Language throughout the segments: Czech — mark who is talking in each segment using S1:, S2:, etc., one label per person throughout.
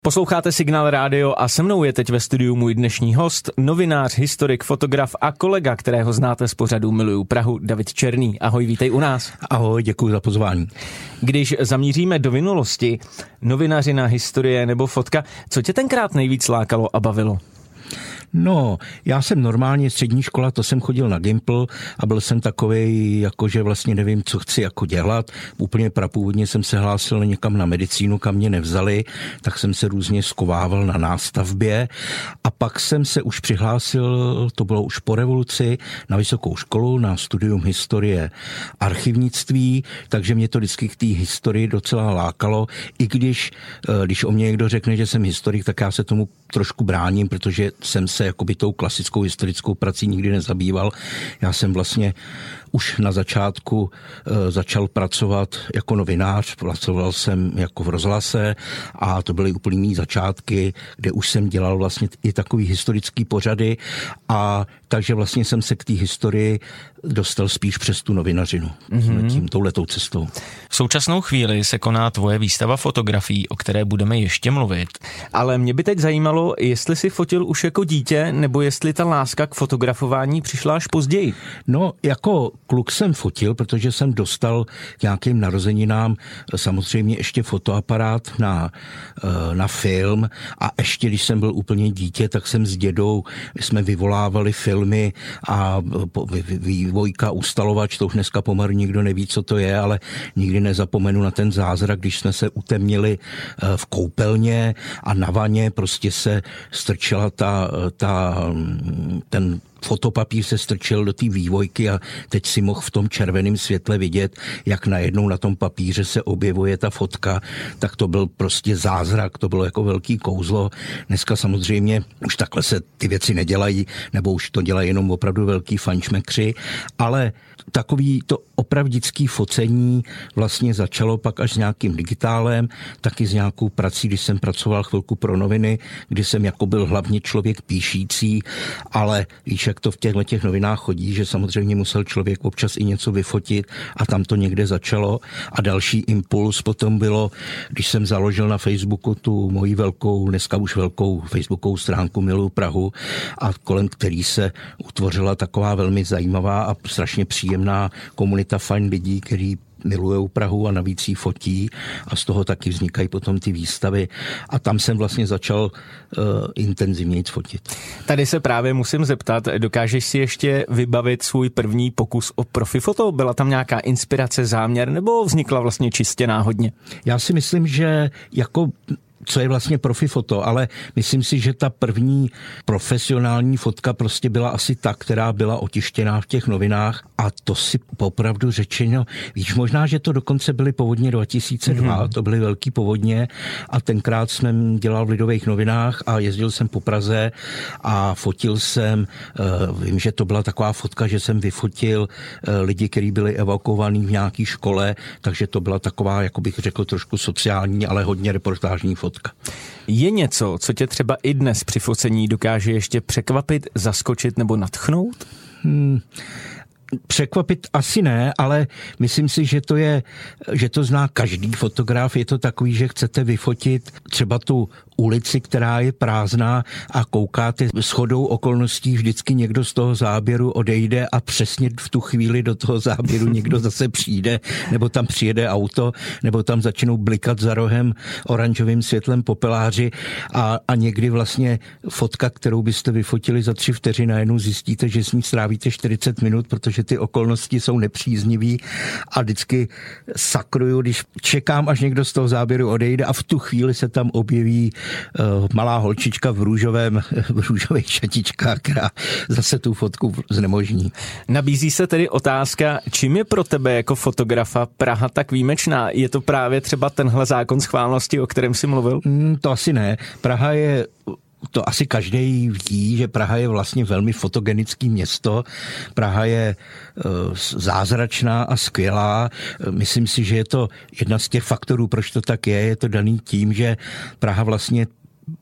S1: Posloucháte Signál Radio a se mnou je teď ve studiu můj dnešní host, novinář, historik, fotograf a kolega, kterého znáte z pořadu Miluju Prahu, David Černý. Ahoj, vítej u nás.
S2: Ahoj, děkuji za pozvání.
S1: Když zamíříme do minulosti, novinařina, historie nebo fotka, co tě tenkrát nejvíc lákalo a bavilo?
S2: No, já jsem normálně střední škola, to jsem chodil na Gimpl a byl jsem takovej, jakože vlastně nevím, co chci jako dělat. Úplně prapůvodně jsem se hlásil někam na medicínu, kam mě nevzali, tak jsem se různě skovával na nástavbě a pak jsem se už přihlásil, to bylo už po revoluci, na vysokou školu, na studium historie archivnictví, takže mě to vždycky k té historii docela lákalo, i když o mě někdo řekne, že jsem historik, tak já se tomu trošku bráním, protože jsem se jakoby tou klasickou historickou prací nikdy nezabýval. Já jsem vlastně už na začátku začal pracovat jako novinář, pracoval jsem jako v rozhlase a to byly úplně mý začátky, kde už jsem dělal vlastně i takový historický pořady a takže vlastně jsem se k té historii dostal spíš přes tu novinařinu, touhletou cestou.
S1: V současnou chvíli se koná tvoje výstava fotografií, o které budeme ještě mluvit. Ale mě by teď zajímalo, jestli jsi fotil už jako dítě, nebo jestli ta láska k fotografování přišla až později.
S2: No, jako kluk jsem fotil, protože jsem dostal k nějakým narozeninám samozřejmě ještě fotoaparát na film a ještě když jsem byl úplně dítě, tak jsem s dědou, jsme vyvolávali filmy a vývojka, ustalovač, to už dneska pomalu nikdo neví, co to je, ale nikdy nezapomenu na ten zázrak, když jsme se utemnili v koupelně a na vaně prostě se strčila ten fotopapír se strčil do té vývojky a teď si mohl v tom červeném světle vidět, jak najednou na tom papíře se objevuje ta fotka, tak to byl prostě zázrak, to bylo jako velký kouzlo. Dneska samozřejmě už takhle se ty věci nedělají, nebo už to dělají jenom opravdu velký fančmekři, ale takový to opravdický focení vlastně začalo pak až s nějakým digitálem, taky s nějakou prací, když jsem pracoval chvilku pro noviny, kdy jsem jako byl hlavně člověk píšící, ale víš, jak to v těch novinách chodí, že samozřejmě musel člověk občas i něco vyfotit a tam to někde začalo. A další impuls potom bylo, když jsem založil na Facebooku tu moji dneska už velkou facebookovou stránku Miluju Prahu a kolem který se utvořila taková velmi zajímavá a strašně příjemná komunita fajn lidí, který milujou Prahu a navíc jí fotí a z toho taky vznikají potom ty výstavy a tam jsem vlastně začal intenzivněji fotit.
S1: Tady se právě musím zeptat, dokážeš si ještě vybavit svůj první pokus o profifoto? Byla tam nějaká inspirace, záměr nebo vznikla vlastně čistě náhodně?
S2: Já si myslím, že co je vlastně profifoto, ale myslím si, že ta první profesionální fotka prostě byla asi ta, která byla otištěná v těch novinách a to si popravdu řečeno, víš, možná, že to dokonce byly povodně 2002, to byly velký povodně a tenkrát jsem dělal v Lidových novinách a jezdil jsem po Praze a fotil jsem, vím, že to byla taková fotka, že jsem vyfotil lidi, kteří byli evakuovaní v nějaké škole, takže to byla taková, jako bych řekl, trošku sociální, ale hodně reportážní fotka.
S1: Je něco, co tě třeba i dnes při focení dokáže ještě překvapit, zaskočit nebo nadchnout?
S2: Překvapit asi ne, ale myslím si, že to zná každý fotograf. Je to takový, že chcete vyfotit třeba tu ulici, která je prázdná a koukáte shodou okolností, vždycky někdo z toho záběru odejde a přesně v tu chvíli do toho záběru někdo zase přijde, nebo tam přijede auto, nebo tam začnou blikat za rohem oranžovým světlem popeláři a někdy vlastně fotka, kterou byste vyfotili za 3 vteřiny, najednou zjistíte, že s ní strávíte 40 minut, protože ty okolnosti jsou nepříznivý a vždycky sakruju, když čekám, až někdo z toho záběru odejde a v tu chvíli se tam objeví malá holčička v růžových šatičkách, která zase tu fotku znemožní.
S1: Nabízí se tedy otázka, čím je pro tebe jako fotografa Praha tak výjimečná? Je to právě třeba tenhle zákon schválnosti, o kterém jsi mluvil?
S2: To asi ne. Praha je to asi každý ví, že Praha je vlastně velmi fotogenické město. Praha je zázračná a skvělá. Myslím si, že je to jedna z těch faktorů, proč to tak je. Je to daný tím, že Praha vlastně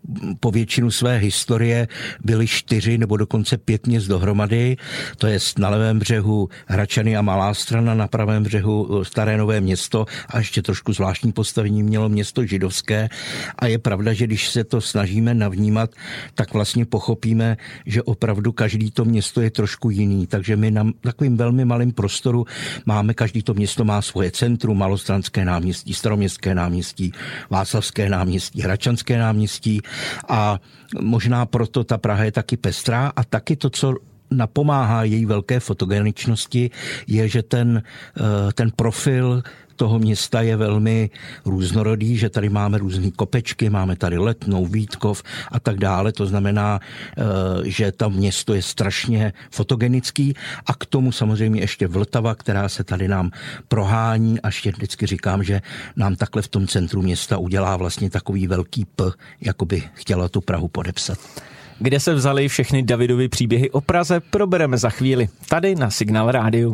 S2: po většinu své historie byly 4 nebo dokonce 5 měst dohromady. To je na levém břehu Hradčany a Malá Strana, na pravém břehu Staré Nové Město a ještě trošku zvláštní postavení mělo město židovské. A je pravda, že když se to snažíme navnímat, tak vlastně pochopíme, že opravdu každý to město je trošku jiný. Takže my na takovým velmi malém prostoru máme, každý to město má svoje centrum, Malostranské náměstí, Staroměstské náměstí, Václavské náměstí, Hradčanské náměstí a možná proto ta Praha je taky pestrá a taky to, co napomáhá její velké fotogeničnosti, je, že ten profil toho města je velmi různorodý, že tady máme různý kopečky, máme tady Letnou, Vítkov a tak dále. To znamená, že to město je strašně fotogenický a k tomu samozřejmě ještě Vltava, která se tady nám prohání a ještě vždycky říkám, že nám takhle v tom centru města udělá vlastně takový velký P, jako by chtěla tu Prahu podepsat.
S1: Kde se vzaly všechny Davidovy příběhy o Praze, probereme za chvíli. Tady na Signál Rádiu.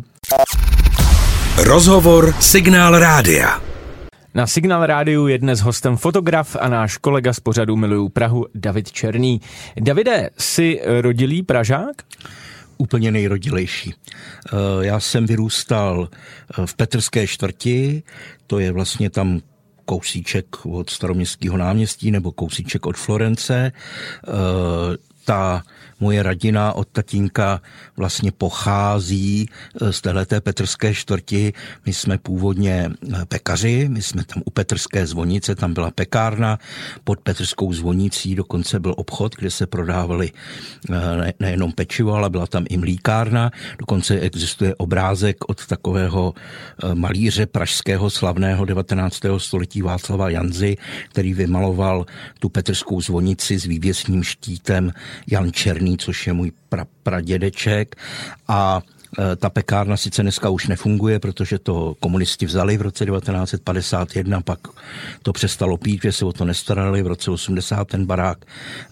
S3: Rozhovor Signál Rádia.
S1: Na Signál Rádiu je dnes hostem fotograf a náš kolega z pořadu Miluju Prahu David Černý. Davide, jsi rodilý Pražák?
S2: Úplně nejrodilejší. Já jsem vyrůstal v Petrské čtvrti, to je vlastně tam kousíček od Staroměstského náměstí nebo kousíček od Florence. Ta moje rodina od tatínka vlastně pochází z téhleté Petrské čtvrti. My jsme původně pekaři, my jsme tam u Petrské zvonice, tam byla pekárna, pod Petrskou zvonicí dokonce byl obchod, kde se prodávaly nejenom pečivo, ale byla tam i mlíkárna. Dokonce existuje obrázek od takového malíře pražského slavného 19. století Václava Janzy, který vymaloval tu Petrskou zvonici s vývěsním štítem Jan Černý, což je můj pradědeček a ta pekárna sice dneska už nefunguje, protože to komunisti vzali v roce 1951, pak to přestalo pít, že se o to nestarali, v roce 80 ten barák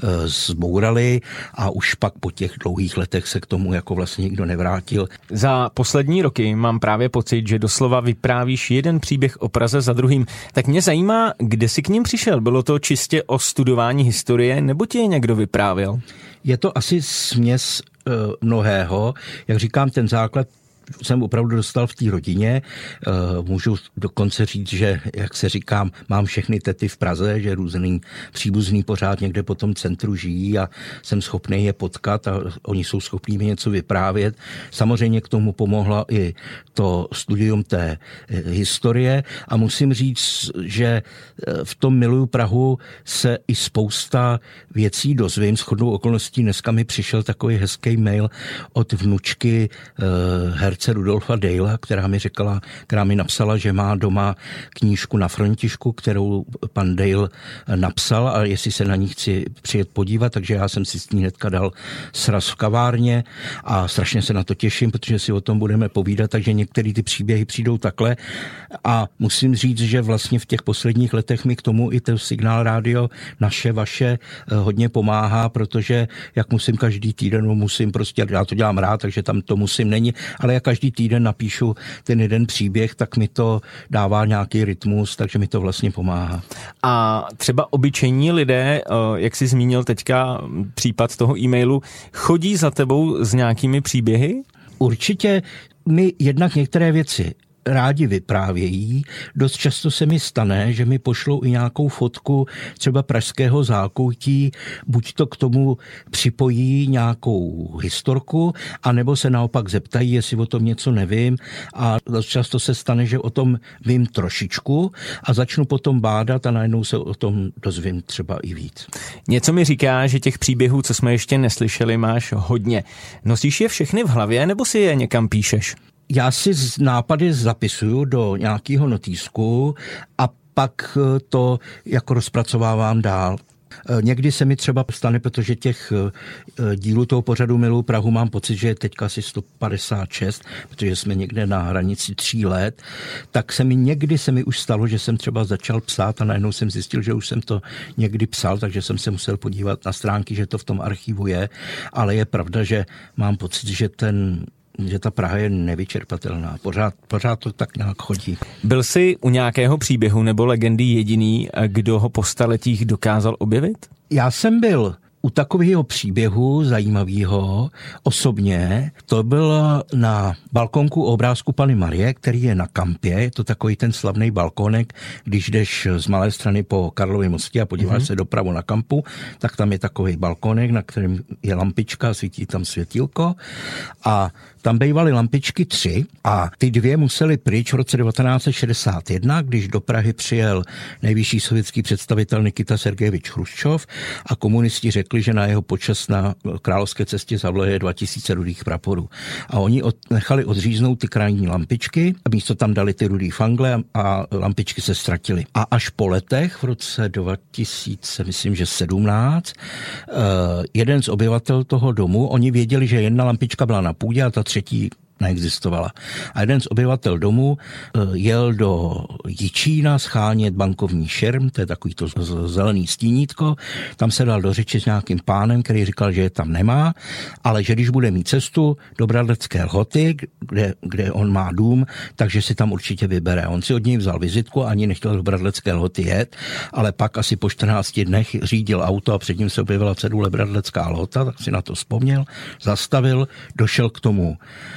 S2: zbourali a už pak po těch dlouhých letech se k tomu jako vlastně nikdo nevrátil.
S1: Za poslední roky mám právě pocit, že doslova vyprávíš jeden příběh o Praze za druhým. Tak mě zajímá, kde jsi k ním přišel? Bylo to čistě o studování historie, nebo ti je někdo vyprávěl?
S2: Je to asi směs mnohého. Jak říkám, ten základ jsem opravdu dostal v té rodině. Můžu dokonce říct, že, jak se říkám, mám všechny tety v Praze, že různý příbuzný pořád někde po tom centru žijí a jsem schopný je potkat a oni jsou schopní mi něco vyprávět. Samozřejmě k tomu pomohla i to studium té historie a musím říct, že v tom Miluju Prahu se i spousta věcí dozvím. Shodou okolností dneska mi přišel takový hezký mail od vnučky herce Rudolfa Dejla, která mi napsala, že má doma knížku Na Frontišku, kterou pan Dale napsal a jestli se na ní chci přijet podívat, takže já jsem si s ní hnedka dal sraz v kavárně a strašně se na to těším, protože si o tom budeme povídat, takže některé ty příběhy přijdou takhle a musím říct, že vlastně v těch posledních letech mi k tomu i ten Signál Rádio naše, vaše hodně pomáhá, protože jak musím každý týden, musím prostě, já to dělám rád, takže tam to musím není, ale jak každý týden napíšu ten jeden příběh, tak mi to dává nějaký rytmus, takže mi to vlastně pomáhá.
S1: A třeba obyčejní lidé, jak jsi zmínil teďka případ toho e-mailu, chodí za tebou s nějakými příběhy?
S2: Určitě mi jednak některé věci rádi vyprávějí. Dost často se mi stane, že mi pošlou i nějakou fotku třeba pražského zákoutí, buď to k tomu připojí nějakou historku, anebo se naopak zeptají, jestli o tom něco nevím a dost často se stane, že o tom vím trošičku a začnu potom bádat a najednou se o tom dozvím třeba i víc.
S1: Něco mi říká, že těch příběhů, co jsme ještě neslyšeli, máš hodně. Nosíš je všechny v hlavě, nebo si je někam píšeš?
S2: Já si nápady zapisuju do nějakého notýsku a pak to jako rozpracovávám dál. Někdy se mi třeba stane, protože těch dílů toho pořadu Miluju Prahu mám pocit, že je teďka asi 156, protože jsme někde na hranici 3 let, tak někdy se mi už stalo, že jsem třeba začal psát a najednou jsem zjistil, že už jsem to někdy psal, takže jsem se musel podívat na stránky, že to v tom archivu je, ale je pravda, že mám pocit, že ta Praha je nevyčerpatelná. Pořád to tak nějak chodí.
S1: Byl jsi u nějakého příběhu nebo legendy jediný, kdo ho po staletích dokázal objevit?
S2: Já jsem byl u takového příběhu zajímavého osobně, to bylo na balkonku obrázku Panny Marie, který je na kampě, je to takový ten slavný balkónek, když jdeš z Malé Strany po Karlově mostě a podíváš se dopravo na kampu, tak tam je takový balkónek, na kterém je lampička, svítí tam světílko a tam bývaly lampičky 3 a ty 2 musely pryč v roce 1961, když do Prahy přijel nejvyšší sovětský představitel Nikita Sergejevič Chruščov a komunisti řekli, že na jeho počest na Královské cestě zavleje 2000 rudých praporů. A oni nechali odříznout ty krajní lampičky a místo tam dali ty rudý fangle a lampičky se ztratily. A až po letech v roce 2017 jeden z obyvatel toho domu, oni věděli, že jedna lampička byla na půdě a ta třetí neexistovala. A jeden z obyvatel domu jel do Jičína schánět bankovní šerm, to je takový to zelený stínítko, tam se dal do řeči s nějakým pánem, který říkal, že je tam nemá, ale že když bude mít cestu do Bradlecké Lhoty, kde on má dům, takže si tam určitě vybere. On si od něj vzal vizitku, ani nechtěl do Bradlecké Lhoty jet, ale pak asi po 14 dnech řídil auto a před ním se objevila cedule Bradlecká Lhota, tak si na to vzpomněl, zastavil, došel k tomu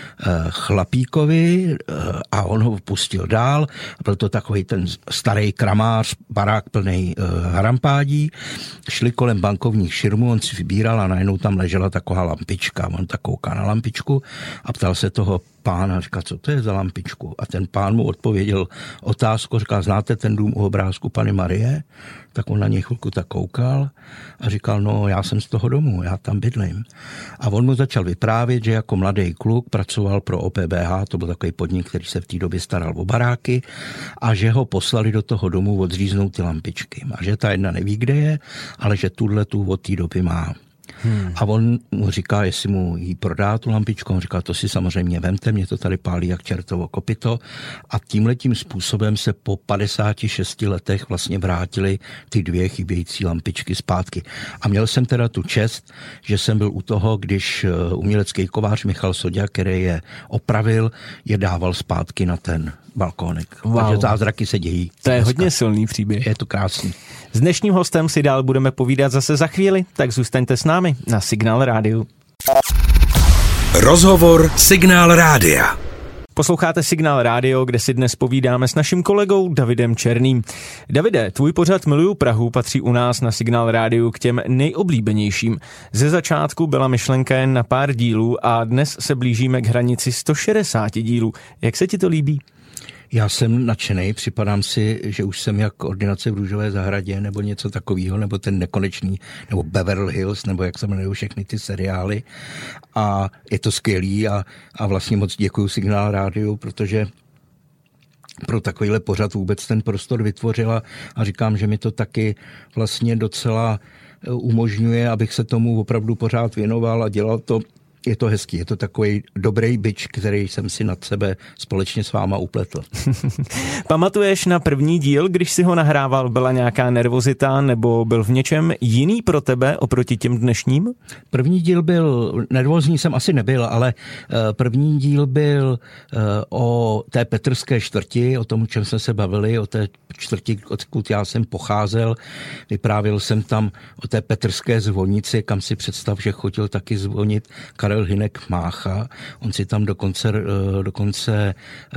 S2: chlapíkovi a on ho pustil dál. Byl to takový ten starý kramář, barák plný harampádí. Šli kolem bankovních širmů, on si vybíral a najednou tam ležela taková lampička. On tak kouká na lampičku a ptal se toho pána, říká, co to je za lampičku? A ten pán mu odpověděl otázku, říká, znáte ten dům u obrázku Panny Marie? Tak on na něj chvilku tak koukal a říkal, no já jsem z toho domu, já tam bydlím. A on mu začal vyprávět, že jako mladý kluk pracoval pro OPBH, to byl takový podnik, který se v té době staral o baráky, a že ho poslali do toho domu odříznout ty lampičky. A že ta jedna neví, kde je, ale že tu od té doby má. A on mu říká, jestli mu jí prodá tu lampičku, on říká, to si samozřejmě vemte, mě to tady pálí jak čertovo kopyto. A tímhletím způsobem se po 56 letech vlastně vrátily ty 2 chybějící lampičky zpátky. A měl jsem teda tu čest, že jsem byl u toho, když umělecký kovář Michal Soďa, který je opravil, je dával zpátky na ten balkónek. Wow. Takže zázraky se dějí.
S1: To je hodně silný příběh.
S2: Je to krásný.
S1: S dnešním hostem si dál budeme povídat zase za chvíli, tak zůstaňte s námi na Signál Rádiu.
S3: Rozhovor Signál Rádia.
S1: Posloucháte Signál Rádio, kde si dnes povídáme s naším kolegou Davidem Černým. Davide, tvůj pořad Miluju Prahu patří u nás na Signál Rádiu k těm nejoblíbenějším. Ze začátku byla myšlenka jen na pár dílů a dnes se blížíme k hranici 160 dílů. Jak se ti to líbí?
S2: Já jsem nadšenej, připadám si, že už jsem jak Ordinace v Růžové zahradě nebo něco takového, nebo ten Nekonečný, nebo Beverly Hills, nebo jak se jmenují všechny ty seriály. A je to skvělý a vlastně moc děkuju Signál Rádiu, protože pro takovýhle pořad vůbec ten prostor vytvořila a říkám, že mi to taky vlastně docela umožňuje, abych se tomu opravdu pořád věnoval a dělal to. Je to hezký, je to takový dobrý bič, který jsem si nad sebe společně s váma upletl.
S1: Pamatuješ na první díl, když si ho nahrával, byla nějaká nervozita nebo byl v něčem jiný pro tebe oproti těm dnešním?
S2: První díl byl, nervózní jsem asi nebyl, ale první díl byl o té Petrské čtvrti, o tom, o čem jsme se bavili, o té čtvrti, odkud já jsem pocházel. Vyprávěl jsem tam o té Petrské zvonici, kam si představ, že chodil taky zvonit Karel Hynek Mácha. On si tam dokonce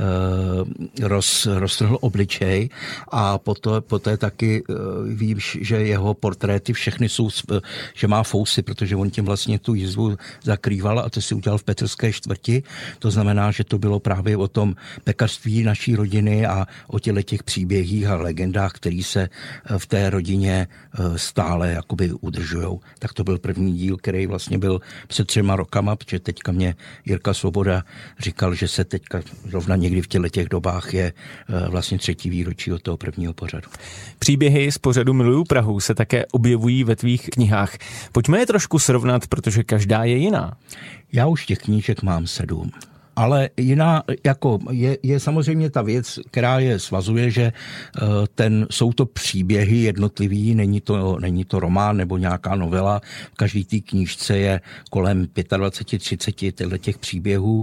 S2: roztrhl obličej a poté taky víš, že jeho portréty všechny jsou, že má fousy, protože on tím vlastně tu jízdu zakrýval a to si udělal v Petrské čtvrti. To znamená, že to bylo právě o tom pekařství naší rodiny a o těch příběhích a legendách, který se v té rodině stále jakoby udržujou. Tak to byl první díl, který vlastně byl před 3 rokama, protože teďka mě Jirka Svoboda říkal, že se teďka rovna někdy v těch dobách je vlastně 3. výročí od toho prvního pořadu.
S1: Příběhy z pořadu Miluju Prahu se také objevují ve tvých knihách. Pojďme je trošku srovnat, protože každá je jiná.
S2: Já už těch knížek mám 7. Ale jiná, jako je samozřejmě ta věc, která je svazuje, že jsou to příběhy jednotlivý, není to román nebo nějaká novela. V každý té knížce je kolem 25-30 těch příběhů.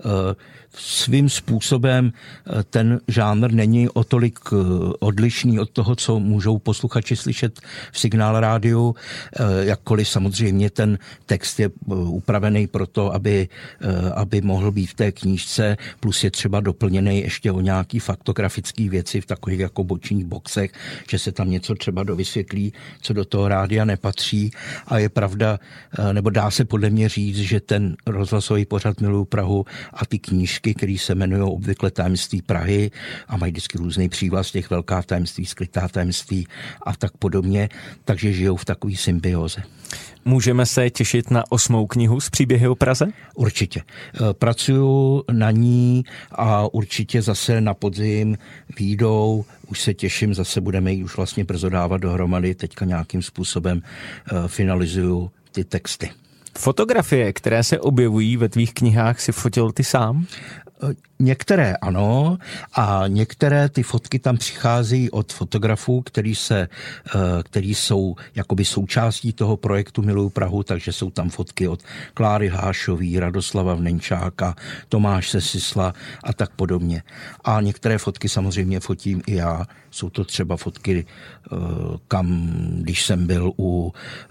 S2: Svým způsobem ten žánr není o tolik odlišný od toho, co můžou posluchači slyšet v Signál rádiu, jakkoliv samozřejmě ten text je upravený proto, aby mohl být v té knížce, plus je třeba doplněný ještě o nějaký faktografický věci v takových jako bočních boxech, že se tam něco třeba dovysvětlí, co do toho rádia nepatří. A je pravda, nebo dá se podle mě říct, že ten rozhlasový pořad Miluju Prahu a ty knížky, které se jmenují obvykle Tajemství Prahy a mají vždycky různý přívlast těch velká tajemství, skrytá tajemství a tak podobně, takže žijou v takové symbioze.
S1: Můžeme se těšit na 8. knihu z Příběhy o Praze?
S2: Určitě. Pracuju na ní a určitě zase na podzim vyjdou. Už se těším, zase budeme ji už vlastně brzo dávat dohromady. Teďka nějakým způsobem finalizuju ty texty.
S1: Fotografie, které se objevují ve tvých knihách, si fotil ty sám?
S2: Některé ano a některé ty fotky tam přicházejí od fotografů, který jsou jakoby součástí toho projektu Miluju Prahu, takže jsou tam fotky od Kláry Hášový, Radoslava Vnenčáka, Tomáše Sisla a tak podobně. A některé fotky samozřejmě fotím i já. Jsou to třeba fotky, když jsem byl u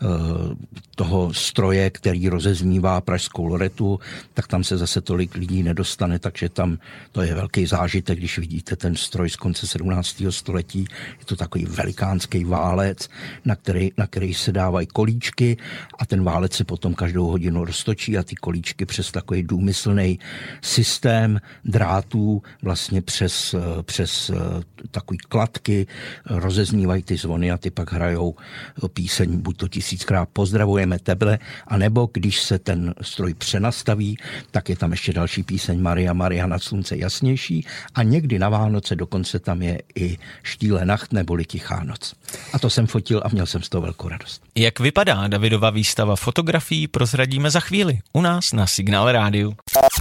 S2: toho stroje, který rozeznívá pražskou Loretu, tak tam se zase tolik lidí nedostane, takže tam to je velký zážitek, když vidíte ten stroj z konce 17. století. Je to takový velikánský válec, na který se dávají kolíčky a ten válec se potom každou hodinu roztočí a ty kolíčky přes takový důmyslný systém drátů vlastně přes takový kladky rozeznívají ty zvony a ty pak hrajou píseň buď to 1000krát Pozdravujeme tebe, anebo když se ten stroj přenastaví, tak je tam ještě další píseň Maria, Maria nad slunce jasnější a někdy na Vánoce dokonce tam je i Štíle Nacht neboli Tichá noc. A to jsem fotil a měl jsem z toho velkou radost.
S1: Jak vypadá Davidova výstava fotografií, prozradíme za chvíli u nás na Signál rádiu.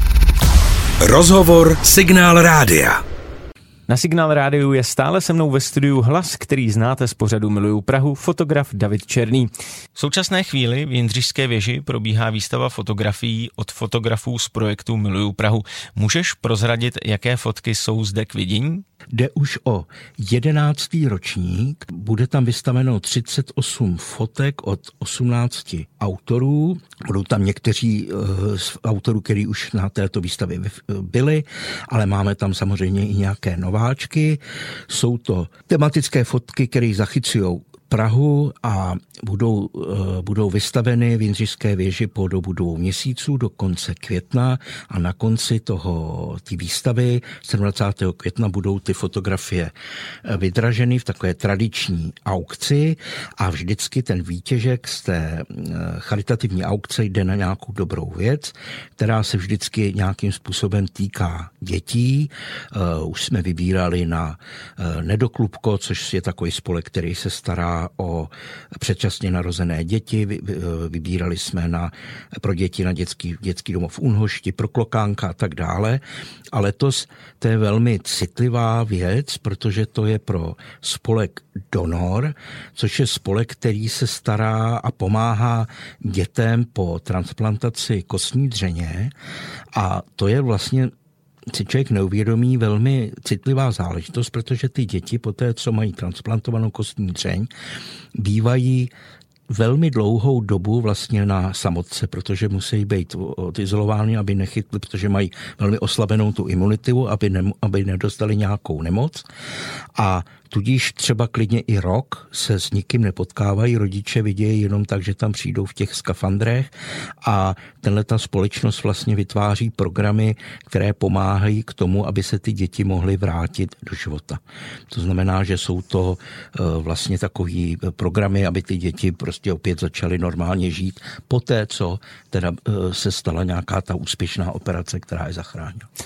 S3: Rozhovor Signál rádia.
S1: Na Signál rádiu je stále se mnou ve studiu hlas, který znáte z pořadu Miluju Prahu, fotograf David Černý. V současné chvíli v Jindřišské věži probíhá výstava fotografií od fotografů z projektu Miluju Prahu. Můžeš prozradit, jaké fotky jsou zde k vidění?
S2: Jde už o 11. ročník, bude tam vystaveno 38 fotek od 18 autorů. Budou tam někteří z autorů, kteří už na této výstavě byli, ale máme tam samozřejmě i nějaké nováčky. Jsou to tematické fotky, které zachycují Prahu a budou vystaveny v Jindřišské věži po dobu 2 měsíců do konce května a na konci té výstavy 27. května budou ty fotografie vydraženy v takové tradiční aukci a vždycky ten výtěžek z té charitativní aukce jde na nějakou dobrou věc, která se vždycky nějakým způsobem týká dětí. Už jsme vybírali na Nedoklubko, což je takový spolek, který se stará o předčasně narozené děti. Vybírali jsme pro děti na dětský domov v Unhošti, pro Klokánka a tak dále. A letos to je velmi citlivá věc, protože to je pro spolek Donor, což je spolek, který se stará a pomáhá dětem po transplantaci kostní dřeně. A to je vlastně si člověk neuvědomí velmi citlivá záležitost, protože ty děti po té, co mají transplantovanou kostní dřeň, bývají velmi dlouhou dobu vlastně na samotce, protože musí být odizolovány, aby nechytli, protože mají velmi oslabenou tu imunitu, aby nedostali nějakou nemoc. A tudíž třeba klidně i rok se s nikým nepotkávají, rodiče vidějí jenom tak, že tam přijdou v těch skafandrech a ta společnost vlastně vytváří programy, které pomáhají k tomu, aby se ty děti mohly vrátit do života. To znamená, že jsou to vlastně takový programy, aby ty děti prostě opět začaly normálně žít poté, co teda se stala nějaká ta úspěšná operace, která je zachránila.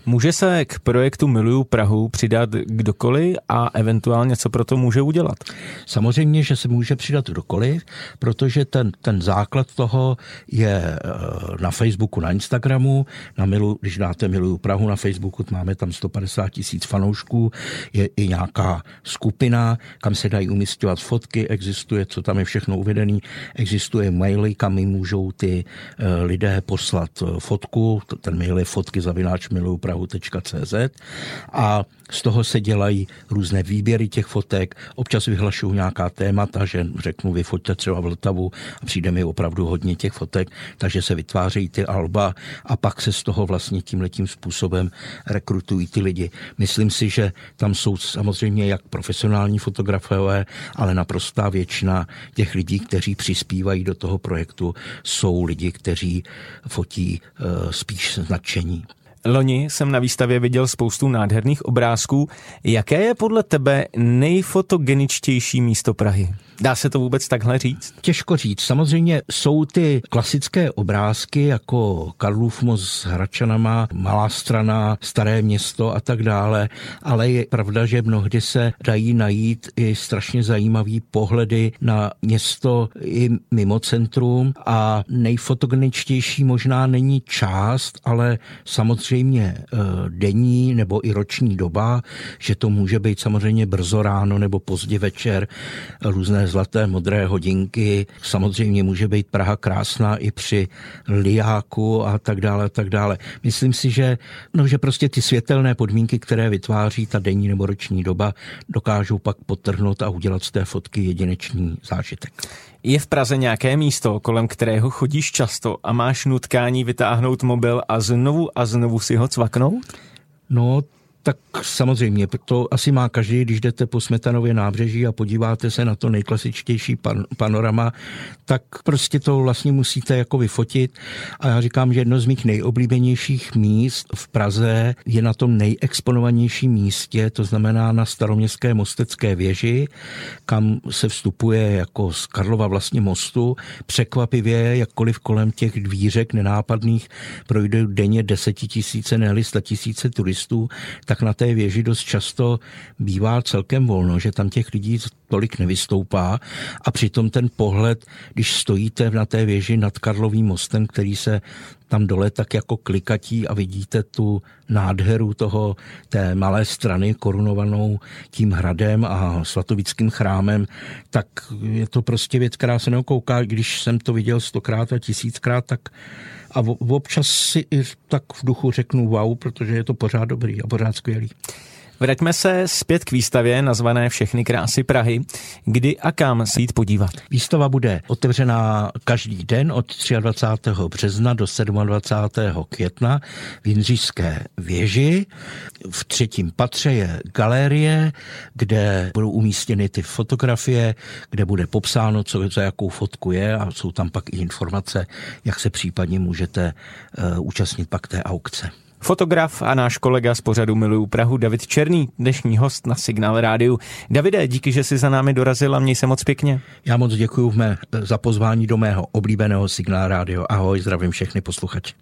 S1: Může se k projektu Miluju Prahu přidat kdokoliv a eventuálně co pro to může udělat?
S2: Samozřejmě, že se může přidat kdokoliv, protože ten základ toho je na Facebooku, na Instagramu, když dáte Miluju Prahu na Facebooku, máme tam 150 000 fanoušků, je i nějaká skupina, kam se dají umísťovat fotky, existuje, co tam je všechno uvedený, existuje maily, kam mi můžou ty lidé poslat fotku, ten mail je fotky@milujuprahu.cz a z toho se dělají různé výběry těch fotek, občas vyhlašuju nějaká témata, že řeknu, vyfoťte třeba Vltavu a přijde mi opravdu hodně těch fotek, takže se vytvářejí ty alba a pak se z toho vlastně tímhletím způsobem rekrutují ty lidi. Myslím si, že tam jsou samozřejmě jak profesionální fotografové, ale naprostá většina těch lidí, kteří přispívají do toho projektu, jsou lidi, kteří fotí spíš z nadšení.
S1: Loni jsem na výstavě viděl spoustu nádherných obrázků. Jaké je podle tebe nejfotogeničtější místo Prahy? Dá se to vůbec takhle říct?
S2: Těžko říct. Samozřejmě jsou ty klasické obrázky jako Karlův most s Hradčanama, Malá Strana, Staré Město a tak dále, ale je pravda, že mnohdy se dají najít i strašně zajímavý pohledy na město i mimo centrum a nejfotogeničtější možná není část, ale samozřejmě denní nebo i roční doba, že to může být samozřejmě brzo ráno nebo pozdě večer, různé zlaté, modré hodinky. Samozřejmě může být Praha krásná i při lijáku a tak dále, tak dále. Myslím si, že prostě ty světelné podmínky, které vytváří ta denní nebo roční doba, dokážou pak podtrhnout a udělat z té fotky jedinečný zážitek.
S1: Je v Praze nějaké místo, kolem kterého chodíš často a máš nutkání vytáhnout mobil a znovu si ho cvaknout?
S2: No, tak samozřejmě, to asi má každý, když jdete po Smetanově nábřeží a podíváte se na to nejklasičtější panorama, tak prostě to vlastně musíte jako vyfotit. A já říkám, že jedno z mých nejoblíbenějších míst v Praze je na tom nejexponovanějším místě, to znamená na Staroměstské Mostecké věži, kam se vstupuje jako z Karlova vlastně mostu. Překvapivě, jakkoliv kolem těch dvířek nenápadných projde denně 10 000, ne-li 100 000 turistů, tak na té věži dost často bývá celkem volno, že tam těch lidí tolik nevystoupá a přitom ten pohled, když stojíte na té věži nad Karlovým mostem, který se tam dole tak jako klikatí a vidíte tu nádheru té Malé Strany korunovanou tím hradem a svatovickým chrámem, tak je to prostě věc, která se neokouká. Když jsem to viděl 100krát a 1000krát, tak a občas si i tak v duchu řeknu wow, protože je to pořád dobrý a pořád skvělý.
S1: Vraťme se zpět k výstavě nazvané Všechny krásy Prahy. Kdy a kam se jít podívat?
S2: Výstava bude otevřená každý den od 23. března do 27. května v Jindřišské věži. V 3. patře je galerie, kde budou umístěny ty fotografie, kde bude popsáno, co za jakou fotku je a jsou tam pak i informace, jak se případně můžete účastnit pak té aukce.
S1: Fotograf a náš kolega z pořadu Miluju Prahu David Černý, dnešní host na Signál Rádiu. Davide, díky, že jsi za námi dorazil a měj se moc pěkně.
S2: Já moc děkuju za pozvání do mého oblíbeného Signál Rádio. Ahoj, zdravím všechny posluchače.